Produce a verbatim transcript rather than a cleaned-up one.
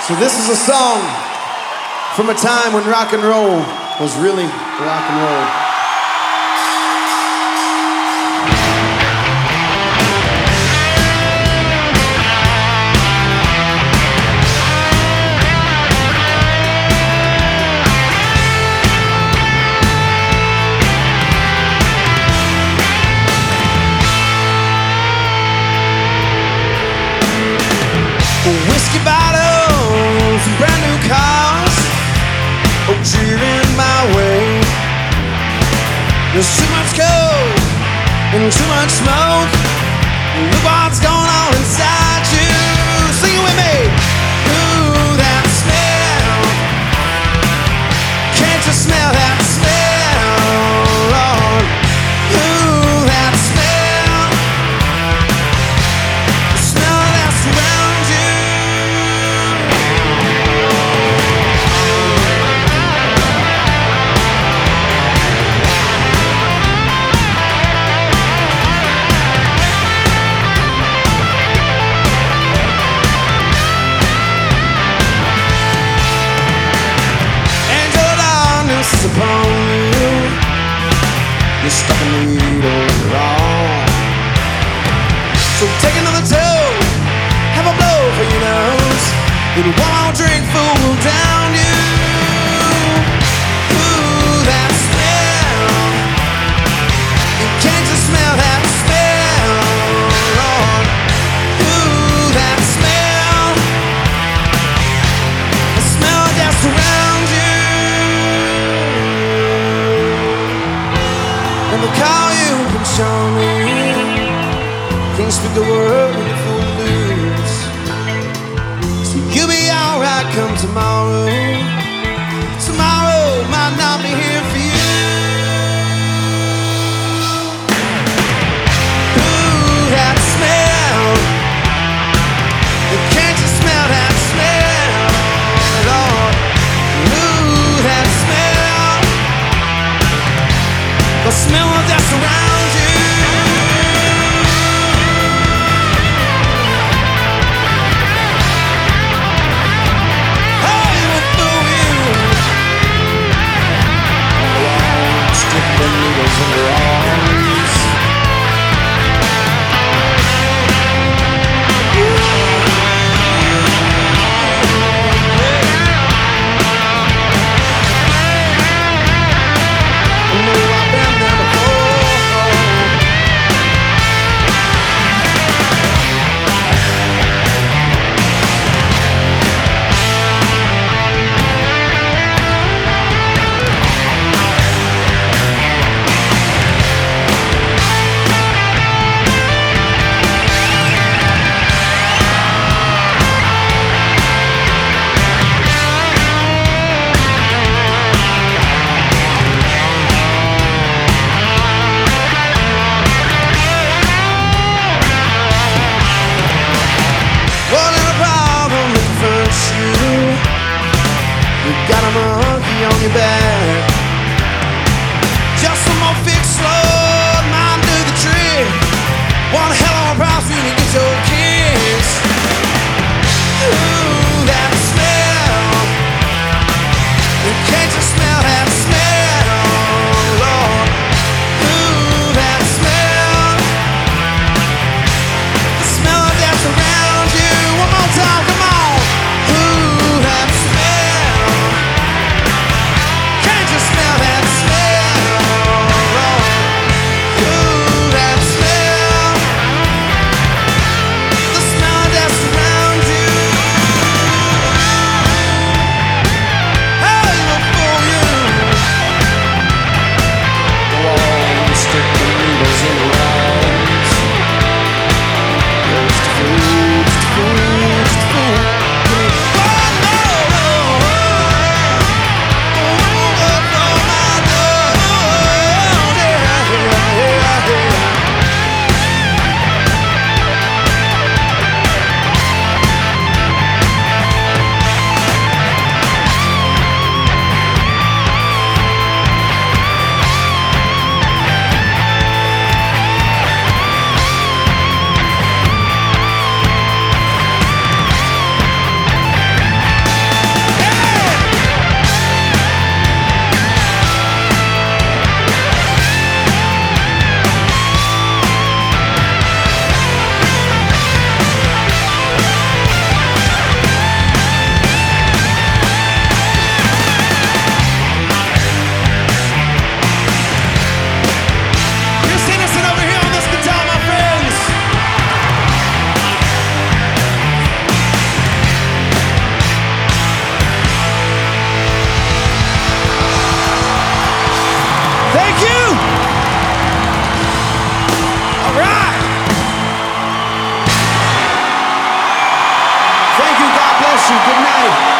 So this is a song from a time when rock and roll was really rock and roll. Whiskey bottles and brand new cars, oh, cheering my way. There's too much coke and too much smoke. Look what's going on inside you. Sing it with me. Ooh, that smell. Can't you smell that smell, Lord? Ooh, that smell. The smell that's around you. Upon you, you're stuck in the needle wrong. So take another toke, have a blow for your nose, and one more drink full down you. Ooh, that smell. Can't you smell that smell, Lord? Ooh, that smell. The smell that's around you. And the call you've been showing me, can't speak a word when you're full of blues. So you'll be alright come tomorrow. Tomorrow might not be here for you. Ooh, that smell. Can't you smell that smell, Lord? Ooh, that smell. The smell that's around you. Hey, with the wind. Stick the needles in your arms. Got a monkey on your back. Just some more fixed slow, mind do the trick. One hell of a price for you to get your kicks. Ooh, that smell. Can't you smell that smell, Lord? Ooh, that smell. The smell that's around you. One more time, come on. Ooh, that smell. Can't you you. Good night.